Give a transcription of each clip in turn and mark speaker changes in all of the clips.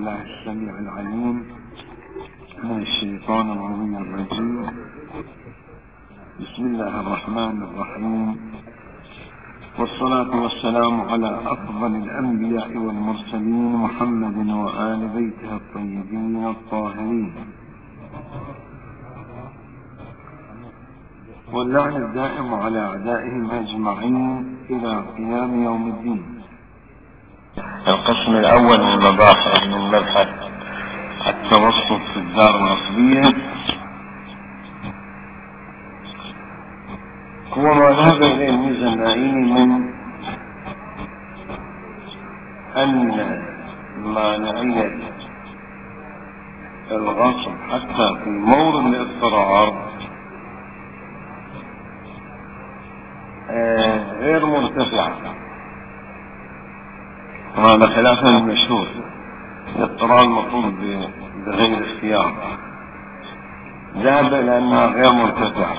Speaker 1: بالله السميع العليم من الشيطان العظيم الرجيم. بسم الله الرحمن الرحيم، والصلاة والسلام على أفضل الأنبياء والمرسلين محمد وآل بيته الطيبين الطاهرين، واللعن الدائم على أعدائهم أجمعين إلى قيام يوم الدين. القسم الأول من مبحث التوسط في الدار الأصلية هو ما ذهب إليه الميزانائي من أن مانعية الغصب حتى في مورد الاضطرار غير مرتفعة، وهذا خلاف المشهور. الاضطرار المفروض بغير اختيار، ذهب إلى أنها غير مرتفعة.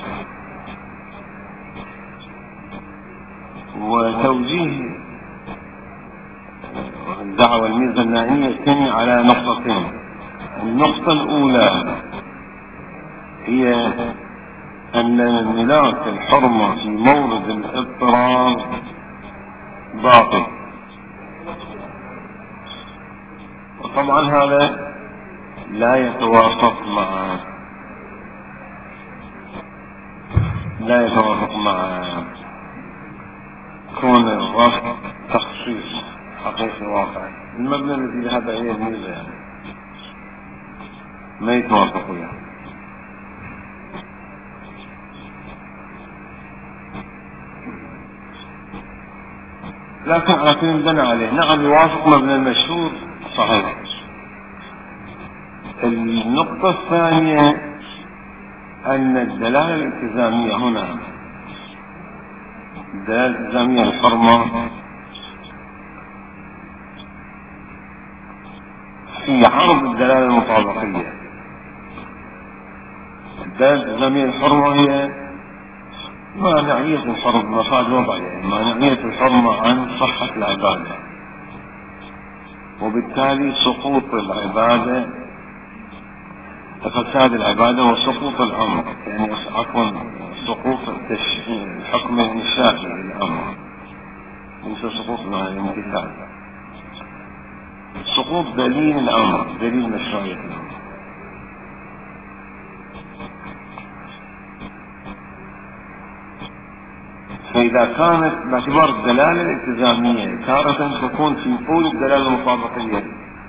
Speaker 1: وتوجيه الدعوة الميزانائية يبني على نقطتين. النقطة الأولى هي أن ملاك الحرمة في مورد الاضطرار باقي، وطبعا هذا لا يتوافق مع كون الرفض تخصيص حقيقي واقعي. المبنى الذي ذهب إليه الميزة ما يتوافق وياه. لكن على كل بنى عليه نعم يوافق مبنى المشهور صحيح. النقطة الثانية أن الدلالة الالتزامية هنا، الدلالة الالتزامية الحرمة في عرض الدلالة المطابقية. الدلالة الالتزامية الحرمة هي مانعية الحرمة، مفاد وضع يعني مانعية الحرمة عن صحة العبادة، وبالتالي سقوط العبادة، فساد العبادة وسقوط الأمر، يعني عفوا سقوط الحكم الإنشائي للأمر، ليس سقوط الامتثال، سقوط دليل الأمر، دليل مشروعية الأمر. فإذا كانت باعتبار الدلالة الالتزامية تارة تكون في طول الدلالة المطابقية،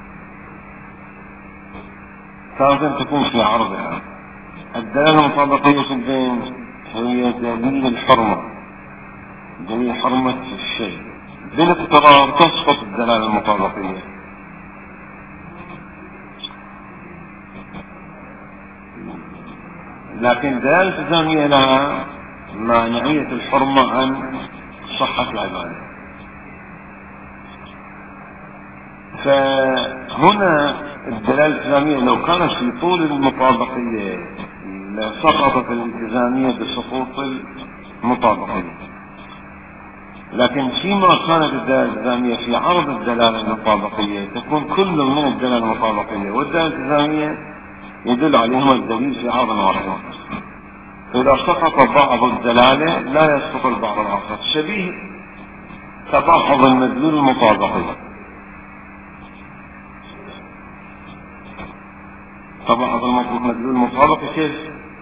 Speaker 1: تارة تكون في عرضها. الدلالة المطابقية في الدين هي دليل الحرمة، دليل حرمة الشيء. بالاضطرار تسقط الدلالة المطابقية. لكن الدلالة الالتزامية لها مانعية الحرمة عن صحة العبادة. فهنا الدلالة الالتزامية لو كانت في طول المطابقية لسقطت الالتزامية بسقوط المطابقية، لكن فيما كانت الدلالة الالتزامية في عرض الدلالة المطابقية تكون كل من الدلالة المطابقية والدلالة الالتزامية يدل عليهما الدليل في عرض واحد. فإذا سقط بعض الدلالة لا يسقط البعض الآخر، شبيه تباحظ المدلول المطابقي. تباحظ المدلول المطابقي كيف؟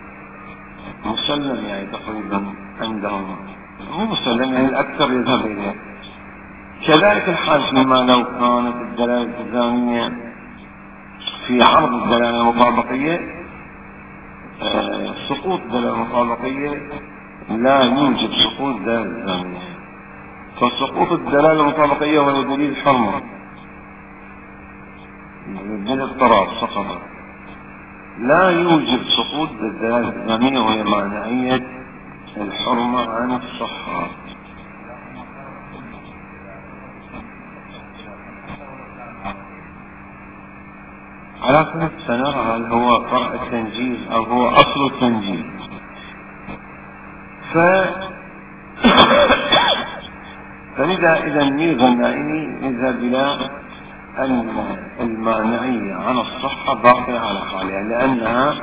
Speaker 1: مسلم يعني تقريبا عندهم، مو مسلم يعني الأكثر يذهب إليه. كذلك الحال فيما لو كانت الدلالة الالتزامية في عرض الدلالة المطابقية، سقوط الدلالة المطابقية لا يوجب سقوط الدلالة الالتزامية. فسقوط الدلالة المطابقية هو دليل الحرمة بالاضطرار سقط، لا يوجب سقوط الدلالة الالتزامية وهي مانعية الحرمة عن الصحة. على كل سنرى هل هو فرع التنجيز أو هو أصل التنجيز. فلذا إذا الميزانائي إذا بلا أن المانعية عن الصحة باقية على حالها، لأنها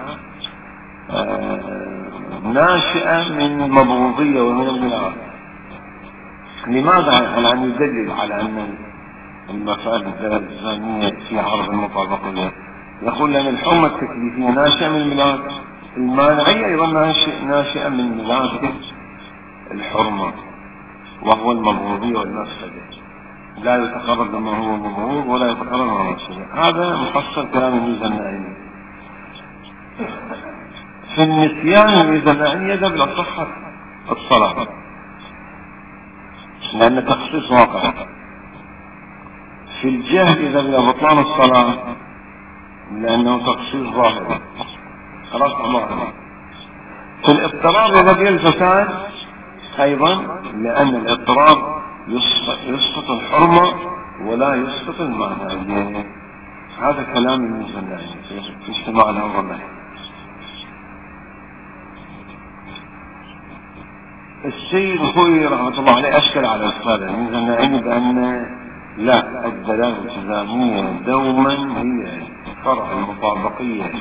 Speaker 1: ناشئة من المبغوضية ومن الميراث. لماذا؟ الآن يدلل على أن المفاد الزانية في عرض المطابقية. يقول لأن الحرمة التكليفية ناشئة من ميراث، المانعية أيضا ناشئة من ميراث الحرمة وهو المبغوضية والمفسدة. لا يتقرب بما هو مبغوض ولا يتقرب بما هو مفسدة. هذا محصل كلام الميزة النائمي. في النسيان الميزة النائمية ده بالأصح الصلاة، لأن تخصيص واقع. في الجهل إذا بطلان الصلاة لأنه تخصيص ظاهر رفع ظاهر. في الاضطراب إذا بيه الفساد أيضا، لأن الاضطراب يسقط الحرمة ولا يسقط المعنى. هذا كلام الميزة في اجتماع الأمر. السيد الخوي رحمة الله عليه أشكل على السؤال الميزة النائمي بأن لا، الدلالة الالتزامية دوما هي فرع المطابقية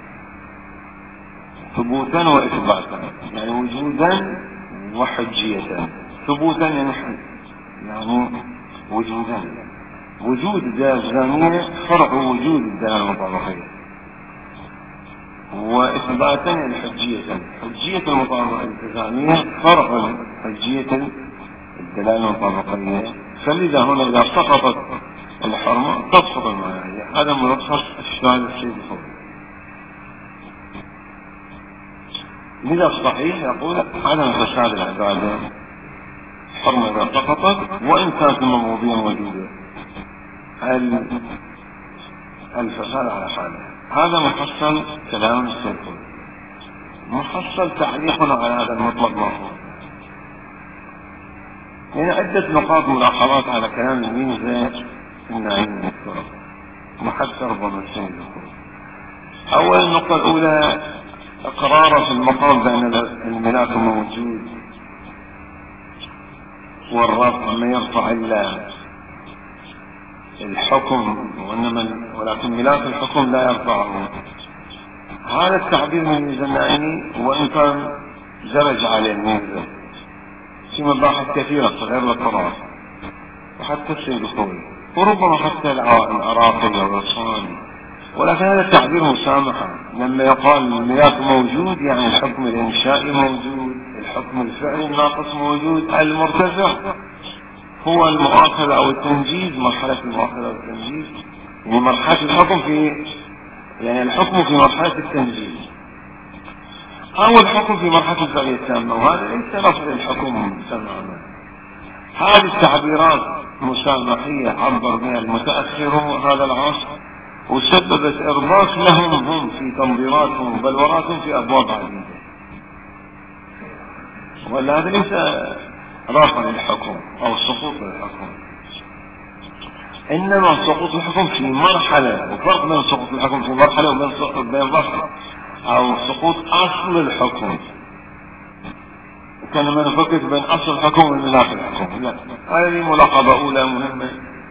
Speaker 1: ثبوتا وإثباتا، يعني وجودا وحجية. ثبوتا يعني وجودا، وجود الدلالة الالتزامية فرع وجود الدلالة المطابقية، وإثباتا يعني حجية المطابقة الالتزامية فرع حجية الدلالة المطابقية. فلذا هنا إذا سقطت الحرمة تسقط المعنى. هذا ملخص السؤال السيد الخوي. لذا الصحيح يقول عدم فساد العبادة الحرمة إذا سقطت وإن كانت الموضوعية موجودة، الفساد على حاله. هذا محصل كلام السيد الخوي. محصل تعليقنا على هذا المطلق مفهوم. يعني عدة نقاط ملاحظات على كلام الميزة النائمي محتى ربما السيد الخوي. أول النقطة الأولى إقراره في المقام بأن الملاك موجود والرفع ما يرفع إلا الحكم، ولكن ملاك الحكم لا يرفعه. هذا التعبير من الميزة النائمي وإن كان درج عليه الميزة في مباحث كثيرة غير الاضطرار، وحتى السيد الخوي وربما حتى العراقي والصاني، ولكن هذا التعبير مسامحة. لما يقال الملاك موجود يعني الحكم الإنشائي موجود، الحكم الفعلي الناقص موجود، المرتفع هو المؤاخذة أو التنجيز، مرحلة المؤاخذة أو التنجيز، يعني مرحلة الحكم يعني الحكم في مرحلة التنجيز أو الحكم في مرحلة الفعلية التامة، وهذا ليس لفظ الحكم تماما. هذه التعبيرات مسامحية عبر بها المتأخرون هذا العصر، وسببت إرباك لهم هم في تنظيراتهم وبلوراتهم في أبواب عديدة. ولا هذا ليس رفع للحكم أو سقوط للحكم، إنما سقوط الحكم في مرحلة، وفرق بين سقوط الحكم في مرحلة وبين رفع أو سقوط أصل الحكم. كان ما نفكر بين أصل الحكم وملاك الحكم، لا. هذه ملاحظة أولى مهمة.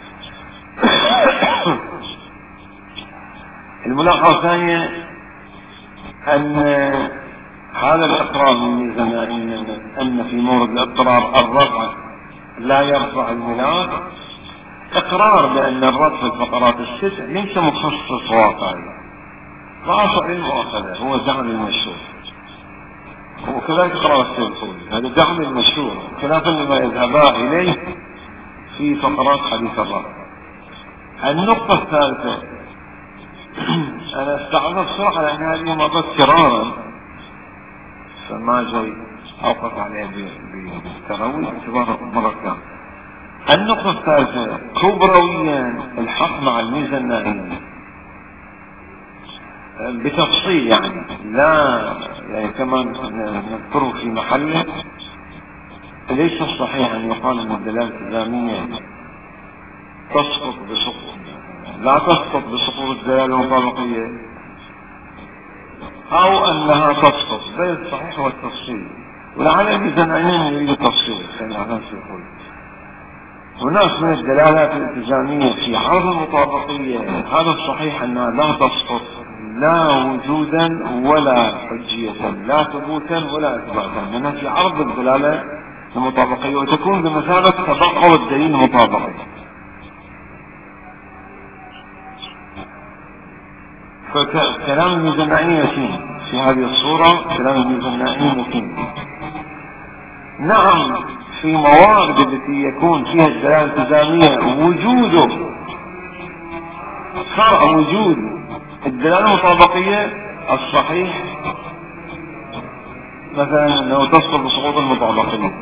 Speaker 1: الملاحظة الثانية أن هذا الإقرار من الميزة النائمية أن في مورد الاضطرار الرفع لا يرفع الملاك، إقرار بأن الرفع في الفقرات الست ليس مخصص واقعي، رافع للمؤاخذة هو دعم المشهور، وكذلك إقرار السيد الخوي هذا دعم المشهور خلافا لما يذهبا إليه في فقرات حديث الرفع. النقطة الثالثة أنا استعرض بسرعة لأن هذه مرات كرارا فما جاي أوقف عليها بالتروي باعتبار مرة كاملة. النقطة الثالثة كبرويا الحق مع الميزة النائمة بتفصيل، يعني لا يعني كما نذكره في محله. ليس الصحيح أن يقال أن الدلالة الالتزامية تسقط بسقوط، لا تسقط بسقوط الدلالة المطابقية أو أنها تسقط، بل الصحيح هو التفصيل، ولعل الميزة النائمة يريد التفصيل. هناك من الدلالات الالتزامية في عرض المطابقية هذا الصحيح أنها لا تسقط لا وجودا ولا حجية، لا ثبوتا ولا إثباتا، لأنها في عرض الدلالة المطابقية وتكون بمثابة تبعض الدليل المطابقي. فكلام الميزانائي يتيم في هذه الصورة، كلام الميزانائي يتيم. نعم في موارد التي يكون فيها الدلالة الالتزامية وجوده فرع وجود الدلالة المطابقية الصحيح، مثلا لو تصل بسقوط المطابقية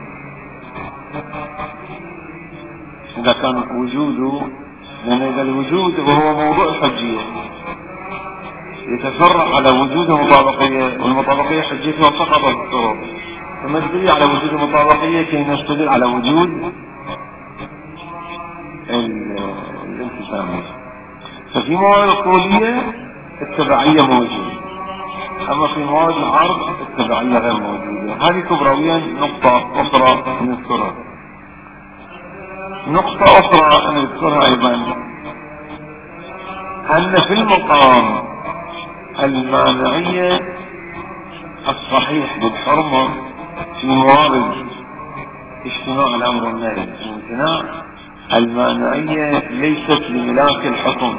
Speaker 1: إذا كان وجوده، لأن إذا الوجود وهو موضوع الحجية يتفرع على وجود المطابقية، والمطابقية حجيتها سقطت الطرق، فما الدليل على وجود المطابقية كي نستدل على وجود الانتسامية. ففي موارد الطولية التبعية موجودة، أما في موارد العرض التبعية غير موجودة. هذه كبرويا نقطة أخرى نذكرها. نقطة أخرى نذكرها أيضا أن في المقام المانعية الصحيح بالحرمة في موارد اجتماع الأمر والنهي الامتناع، المانعية ليست لملاك الحكم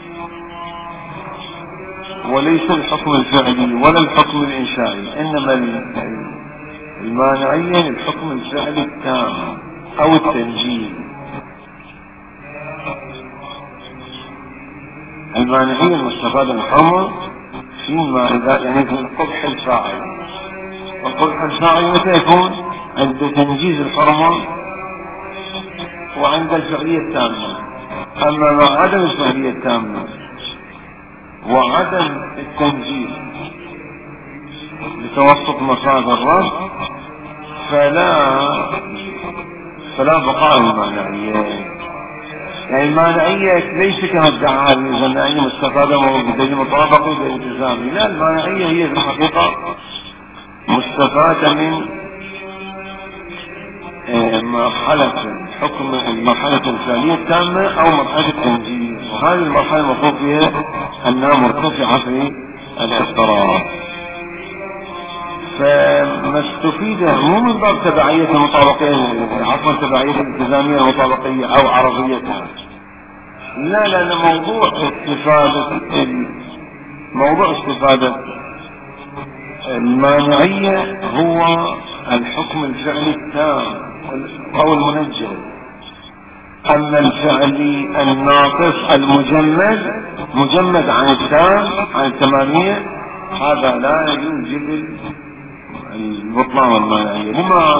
Speaker 1: وليس الحكم الفعلي ولا الحكم الإنشائي، إنما المانعية للحكم الفعلي التام أو التنجيل. المانعية المستفادة من الحرمة فيما إذا يعني في القبح الفاعل، والقبح الفاعل متى يكون؟ عند تنجيز الحرمة وعند الفعلية التامة. أما مع عدم الفعلية التامة وعدم التنجيز لتوسط مصادر الرد فلا بقاء المانعية. يعني المانعية ليس كما ادعاها الميزانائي مستفادة بدليل مطابقي بالالتزامي، لا، المانعية هي في الحقيقة مستفادة من مرحلة الحكم، المرحلة الفعلية التامة أو مرحلة التنجيز، وهذه المرحلة المفروض فيها أنها مرتفعة في الاضطراب. فما استفيد مو من باب تبعية المطابقية، عفوا تبعية الالتزامية المطابقية أو عرضيتها، لا، لأن موضوع استفادة المانعية هو الحكم الفعلي التام أو المنجز. أما الفعلي الناقص مجمد عن التام عن التمامية، هذا لا يوجب البطلان والمانعية. لما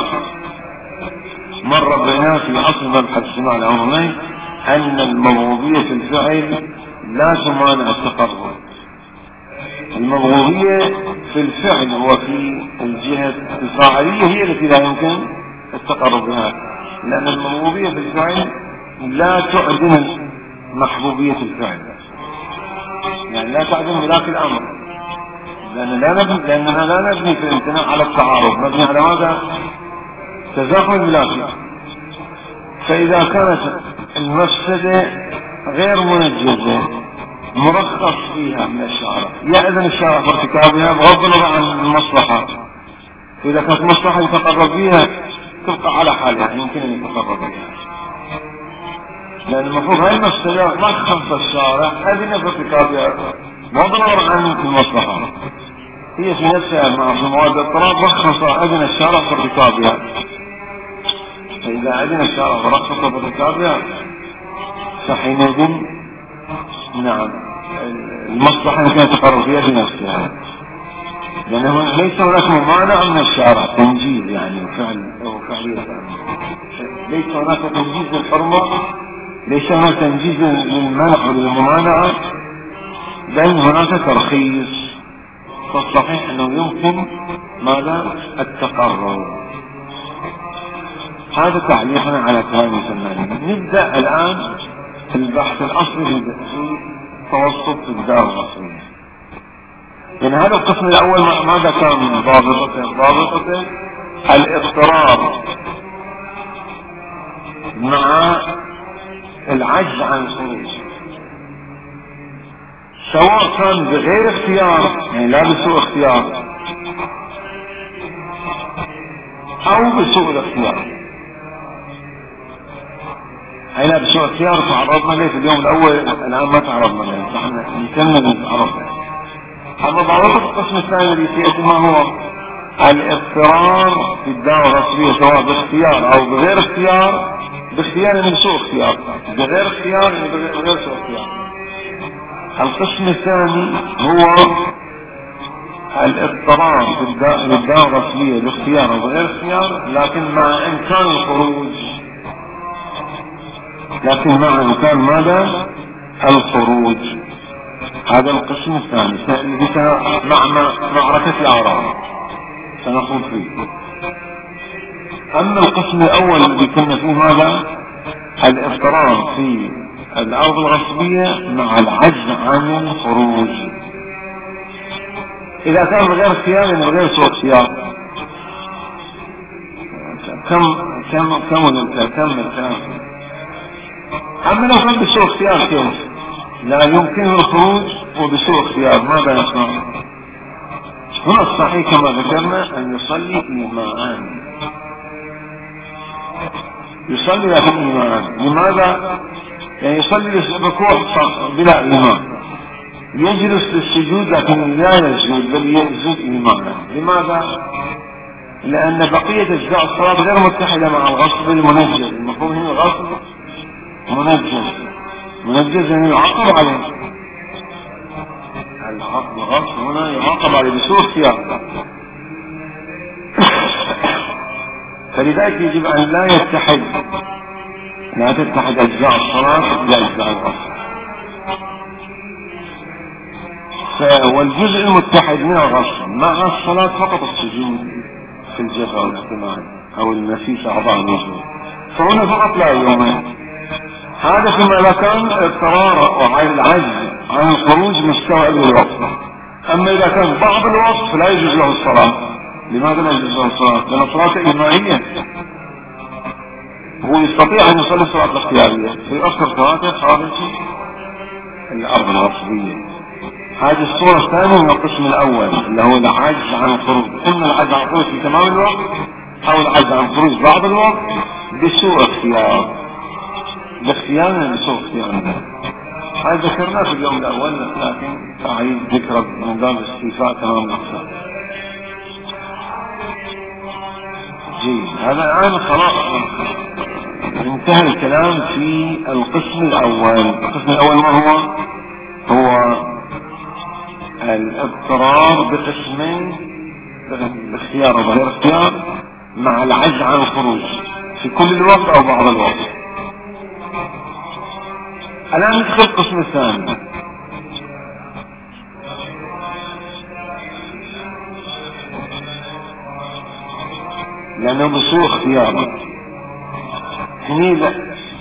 Speaker 1: مر بنا في أصل مبحث اجتماع الأمرين أن المبغوضية في الفعل لا تمانع التقرب. المبغوضية في الفعل وفي الجهة الفاعلية هي التي لا يمكن التقرب بها، لأن المبغوضية في الفعل لا تعدم محبوبية الفعل، يعني لا تعدم ملاك الأمر، لأنها لا نبني في الامتناع على التعارض، نبني على ماذا؟ تزاحم الملاك. فإذا كانت المفسدة غير منجزة مرخص فيها من الشارع، يأذن الشارع بارتكابها بغض النظر عن المصلحة. فإذا كانت مصلحة يتقرب فيها تبقى على حالها، يمكن أن يتقرب فيها، لأن المفروض هاي المفسدة رخص الشارع أذن بارتكابها بغض النظر عن المصلحة. هي في نفسها مع مواد الاضطراب رخص أذن الشارع بارتكابها، فإذا أذن الشارع ورخص بارتكابها فحينئذ نعم المصلحة التي يتقرب فيها بنفسها، لأنه ليس هناك ممانع من الشارع تنجيز يعني وفعلية، ليس هناك تنجيز للحرمة، ليس هناك تنجيز للمنع وللممانعة، بل هناك ترخيص. فالصحيح أنه يمكن ماذا؟ التقرب. هذا تعليقنا على كلام الفنانين. نبدأ الآن في البحث الأصلي في توسط الدار المصرية. يعني هذا القسم الأول ماذا كان من ضابطته؟ الاضطراب مع العجز عن الخروج، سواء كان بغير اختيار يعني لا بسوء اختيار او بسوء الاختيار. هنا بسوء اختيار تعرضنا ليه في اليوم الاول، الان ما تعرضنا ليه، نحن نكمل نتعرض. اما ضابط القسم الثاني الذي سيأتي ما هو الاضطرار في الدعوة الرسمية سواء باختيار او بغير اختيار. باختيار يعني بسوء اختيار، بغير اختيار يعني بغير سوء اختيار. القسم الثاني هو الاضطرار في الدعوة الرسمية باختيار او بغير اختيار، لكن مع امكان الخروج، لكن مع امكان ماذا؟ الخروج. هذا القسم الثاني الذي مع معركة الاعراض سنقول فيه. اما القسم الاول الذي كنا فيه ماذا؟ الاضطرار في الارض الغصبية مع العجز عن الخروج. اذا كان بغير اختيار يعني بغير سوء اختيار. كم الكلام. اما لو كان بسوء اختيار كيف؟ لا يمكنه الخروج وبسوء اختيار ماذا يصنع؟ هنا الصحيح كما ذكرنا ان يصلي ايماءان، يصلي لكن ايماءان. لماذا؟ يعني يصلي الركوع بلا ايمان، يجلس للسجود لكن لا يسجد بل يسجد ايمانا. لماذا؟ لان بقية اجزاء الصلاة غير متحدة مع الغصب المنجز. المفروض هنا الغصب منجز يعني يعاقب عليه، الغصب هنا يعاقب عليه بسوء اختيار. فلذلك يجب ان لا تتحد اجزاء الصلاة باجزاء الغصب. والجزء المتحد من الغصب مع الصلاة فقط السجود في الجبهة والاجتماعي او المسيس اعضاء الوجود، فهنا فقط لا يومين. هذا فيما لا كان اضطرار وعن العجز عن الخروج مستوى الوقت. اما اذا كان بعض الوقت فلا يجوز له الصلاة. لماذا لا يجوز له الصلاة؟ لان الصلاة ايمانية، هو يستطيع ان يصلي الصلاة الاختيارية في اخر صلاته خارج الارض الغصبية. هذه الصورة الثانية من القسم الاول اللي هو العجز عن الخروج، اما العجز عن الخروج في تمام الوقت او العجز عن الخروج بعض الوقت بسوء اختيار. باختيارنا بسوء اختيارنا. هذا ذكرناه في اليوم الاول لكن اعيد ذكره من باب استيفاء تمام الاقسام. جيد، هذا الان خلاص انتهى الكلام في القسم الاول. القسم الاول ما هو؟ هو الاضطرار بقسمين، باختيار وغير اختيار مع العجز عن الخروج في كل الوقت او بعض الوقت. الان ندخل القسم الثاني. لانه بسوء اختيار هني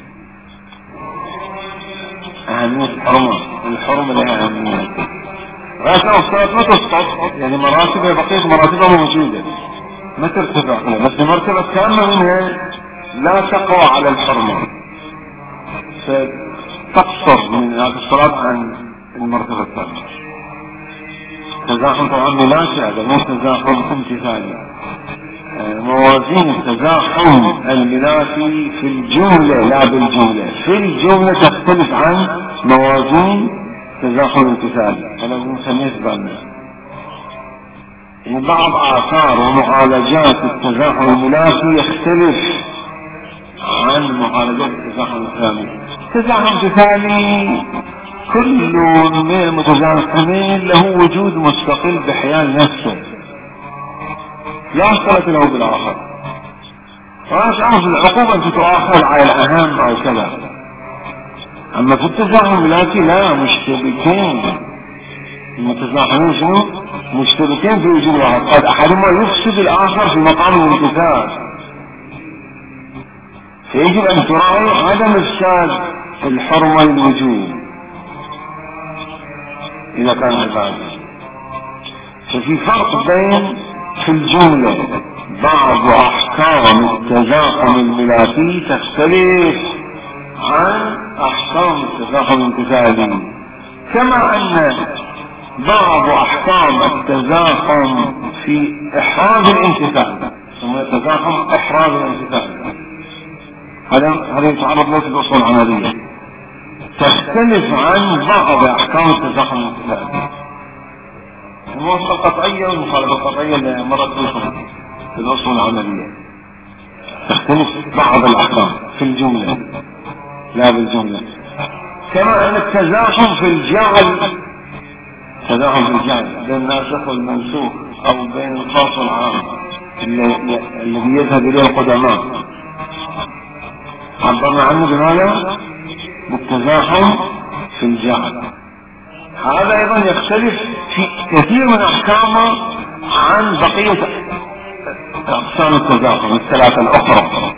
Speaker 1: اهمية الحرمة لها اهمية. غاية الصلاة ما تسقط، يعني مراتبها بقية مراتبها موجودة ما ترتفع، بس مرتبة كاملة منها لا تقوى على الحرمة، فتقصر من هذه الصلاة عن المرتبة الثانية. تزاحم طبعا ملاشي، هذا مو تزاحم امتثالي. موازين التزاحم الملاشي في الجملة لا بالجملة، في الجملة تختلف عن موازين تزاحم امتثالي. فلازم نسميه بالنا. يعني بعض آثار ومعالجات التزاحم الملاشي يختلف عن معالجات التزاحم الامتثالي. التزاحم الامتثالي كل من المتزاحمين له وجود مستقل بحيال نفسه، لا صلة له بالآخر. وأنا أعرف العقوبة أن تتؤخر على الأهم أو كذا. أما في التزاحم الملاشي لا، مشتبكين. المتزاحمين شنو؟ مشتبكين في وجود واحد، قد أحدهما يفسد الآخر في مقام الامتثال، فيجب أن تراعي عدم إفساد الحرمة للوجود إذا كان عبادة. ففي فرق بين في الجملة بعض أحكام التزاحم الملاكي تختلف عن أحكام التزاحم الانتقالي، كما أن بعض أحكام التزاحم في إحراز الانتقال ثم التزاحم إحراز الانتقال هذا يتعرض له في الأصول العملية، تختلف عن بعض أحكام التزاحم الانتقالي. الموافقة القطعية والمخالفة القطعية اللي مرت بكم في الأصول العملية تختلف بعض الأحكام في الجملة لا بالجملة، كما أن التزاحم في الجعل بين الناسخ والمنسوخ أو بين الخاص والعام الذي يذهب إليه القدماء عبرنا عنه بماذا؟ بالتزاحم في الجعل. هذا أيضا يختلف في كثير من أحكامه عن بقية أقسام التزاحم الثلاثة الأخرى.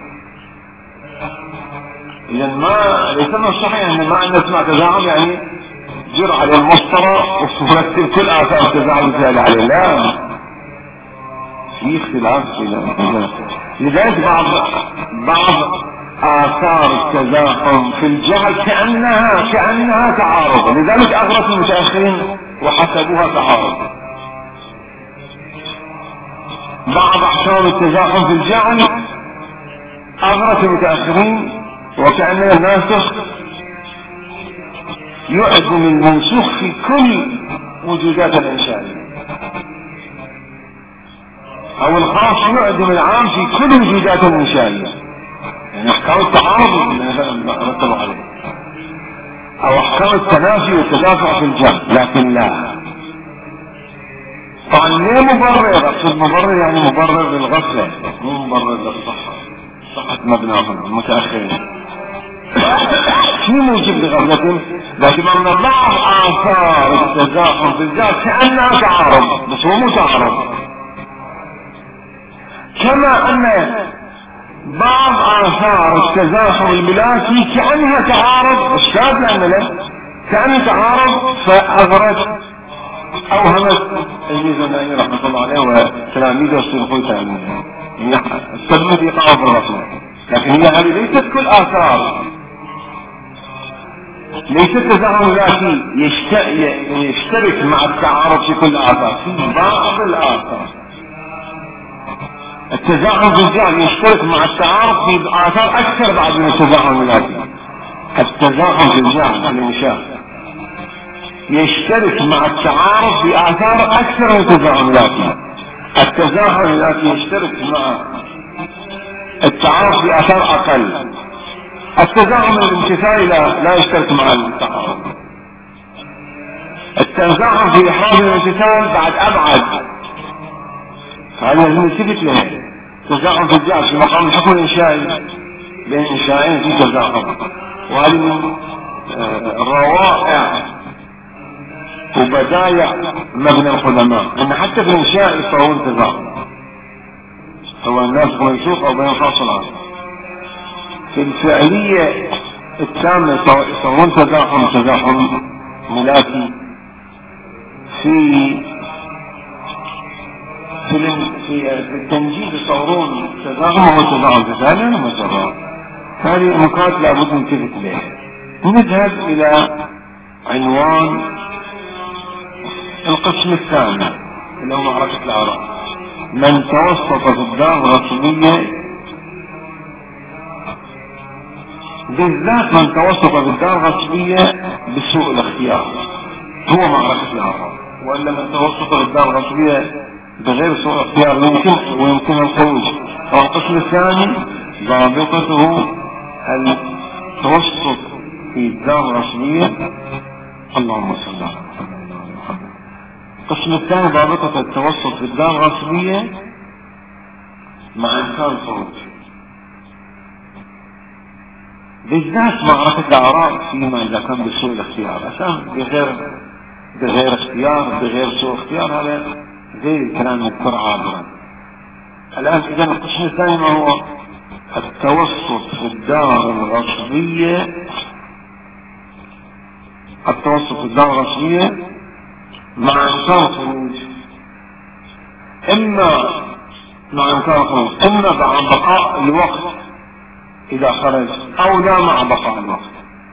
Speaker 1: إذا ليس من الصحيح أن ما أن نسمع تزاحم يعني جر على المسطرة ونرتب كل آثار التزاحم مثال عليه، لا، في اختلاف. لذلك بعض آثار التزاحم في الجعل كأنها تعارض، لذلك أغرت المتأخرين وحسبوها تعارض. بعض أحكام التزاحم في الجعل أغرت المتأخرين وكأن الناسخ يعدم المنسوخ في كل وجودات الإنشائية، أو الخاص يعدم العام في كل وجودات الإنشائية، يعني أحكام التعارض مثلا رتبوا عليه، أو أحكام التنافي والتدافع في الجمع، لكن لا. طبعا ليه مبرر؟ أقصد مبرر يعني مبرر للغفلة، مو مبرر للصحة، صحة مبناهم المتأخرين في موجب لغفلتهم، لكن أن بعض آثار التزاحم في الجهل كأنها تعارض، بس هو مو تعارض. كما أن بعض آثار التزاحم الملاكي كأنها تعارض، الشاذ لأن له كأنها تعارض، فأغرت أوهمت الميزانية رحمة الله عليه وتلاميذه السلطوي تلاميذه استلمت إيقاعه في الرسول. لكن هي هذه ليست كل آثار، ليس التزاحم الملاكي يشترك مع التعارض في كل آثار، في بعض الآثار التزاحم في الجعل يشترك مع التعارض في آثار أكثر بعد من التزاحم الملاكي. التزاحم في الجعل في الإنشاء يشترك مع التعارض في آثار أكثر من التزاحم الملاكي. التزاحم الملاكي يشترك مع التعارض في آثار أقل. التزاحم الامتثالي لا يشترك مع التعارض. التزاحم في إحراز الامتثال بعد أبعد، هذا لازم يثبت له. تزاحم في الجعل في مقام الحكم الإنشائي بين إنشائين في تزاحم، وهذه من روائع وبدايع مبنى القدماء ان حتى في الإنشاء يصورون تزاحم، سواء الناس منسوخ أو بين خاص العام. في الفعلية التامة يصورون تزاحم ملاكي. في التنجيد يصورون تزاحم وتزاحم ثانيا ومسرات. هذه نقاط لابد ننتبه لها. نذهب إلى عنوان القسم الثاني اللي هو معركة العراق. من توسط في الدار الرسمية، بالذات من توسط في الدار الرسمية بسوء الاختيار هو معركة العراق، وإلا من توسط في الدار الرسمية بغير سوء اختيار ويمكن الخروج. والقسم الثاني ضابطته التوسط في الدار الرسمية. اللهم صل على محمد. القسم الثاني ضابطة التوسط في الدار الرسمية مع إنكار الخروج، بالذات معركة العراق فيما إذا كان بسوء الاختيار. عشان بغير اختيار بغير سوء اختيار هذا زي الكلام يذكر عابرا. الآن إذا القسم الثاني ما هو؟ التوسط في الدار الرسمية. التوسط في الدار الرسمية مع إنكار الخروج، إما مع إمكان الخروج، إما مع بقاء الوقت إذا خرج أو لا مع بقاء الوقت.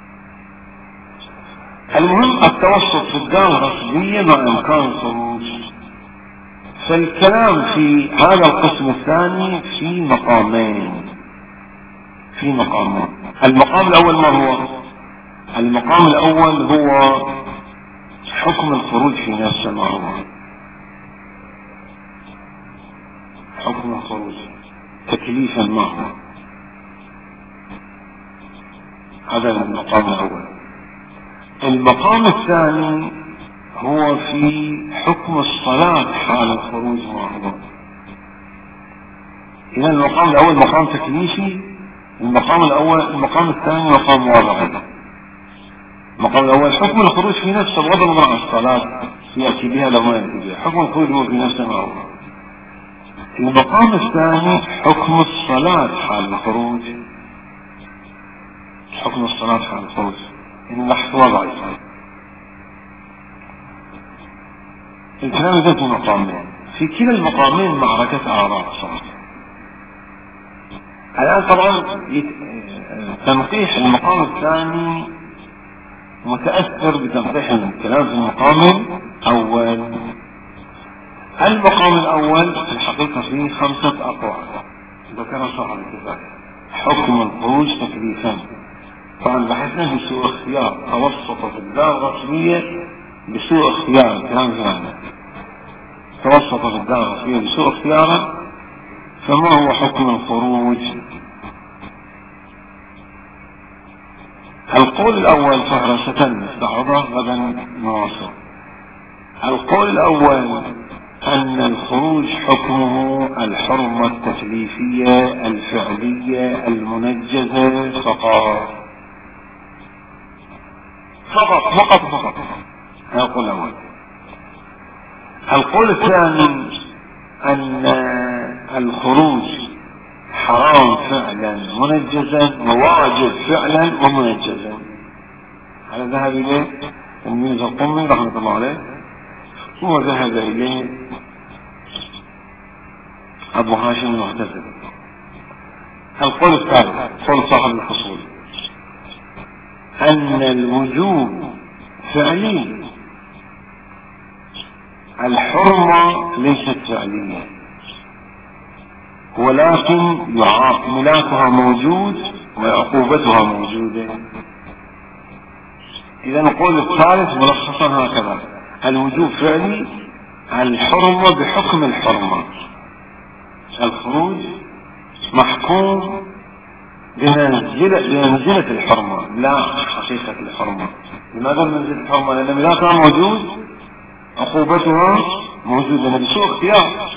Speaker 1: المهم التوسط في الدار الغصبية مع إمكان الخروج. فالكلام في هذا القسم الثاني في مقامين. المقام الأول ما هو؟ المقام الأول هو حكم الخروج في نفسه. ما هو حكم الخروج تكليفا؟ ما هو هذا المقام الأول. المقام الثاني هو في حكم الصلاة حال الخروج. ما هو؟ إذا المقام الأول مقام تكليفي، المقام الثاني مقام واضعي. المقام الأول حكم الخروج في نفسه بغض النظر عن الصلاة يأتي بها لو ما يأتي بها، حكم الخروج هو في نفسه. ما هو المقام الثاني حكم الصلاة حال الخروج. حكم الصلاة حال الخروج إن بحث وضعي. الكلام ذات مقامين، في كلا المقامين معركة آراء صراحة. الآن طبعا تنقيح المقام الثاني متأثر بتنقيح الكلام في المقام الأول. المقام الأول في الحقيقة فيه 5 أقوال ذكرها صاحب الكتاب. حكم الخروج تكليفا، طبعا بحثنا بسوء اختيار، توسط في الدار الرسمية بسوء اختيار. الكلام في هذا توسط في الدار الرسمية بسوء اختياره. فما هو حكم الخروج؟ القول الأول فهرسة نستعرضه غدا نواصل. القول الأول أن الخروج حكمه الحرمة التكليفية الفعلية المنجزة فقط. هذا القول الأول. القول الثاني أن الخروج حرام فعلا منجزا وواجب فعلا ومنجزا. هذا ذهب إليه الميز القمي رحمة الله عليه، هو ذهب إليه أبو هاشم المعتزلي. القول الثالث قول صاحب الفصول أن الوجوب فعلي، الحرمة ليست فعلية، ولكن ملاكها موجود وعقوبتها موجودة. إذا القول الثالث ملخصا هكذا: الوجوب فعلي، الحرمة بحكم الحرمة. الخروج محكوم بمنزلة الحرمة لا حقيقة الحرمة. لماذا منزلة الحرمة؟ لأن ملاكها موجود، عقوبتها موجودة بسوء اختيار.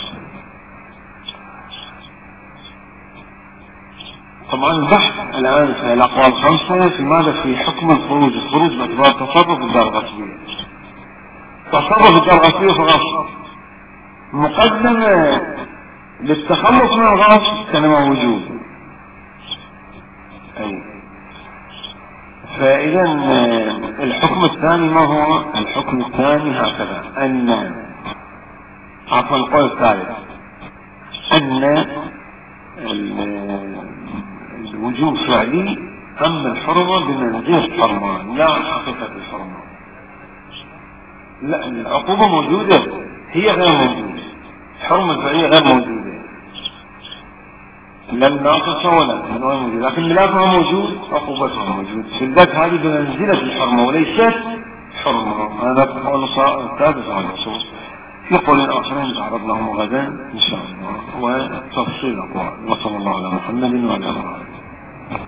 Speaker 1: طبعا البحث الآن في الأقوال 5 في ماذا؟ في حكم الخروج باعتبار تصرف الدار الغصبية. تصرف الدار الغصبية فغصب مقدمة للتخلص من الغصب كان موجود. فإذا الحكم الثاني ما هو؟ الحكم الثاني هكذا أن عفوا القول الثالث أن الوجوب فعلي، أما الحرمة بمنزلة الحرمة لا حقيقة الحرمة. لا، العقوبة موجودة، هي غير موجودة. الحرمة الفعلية غير موجودة، لا الناقصة ولا موجودة، لكن ملاكها موجود، عقوبتها موجود. في الذات هذه بمنزلة الحرمة وليست حرمة. هذا قول الثالث على الأصول. في قول آخرين تعرض لهم غدا إن شاء الله وتفصيل أقوال. وصلى الله على محمد وعلى آله.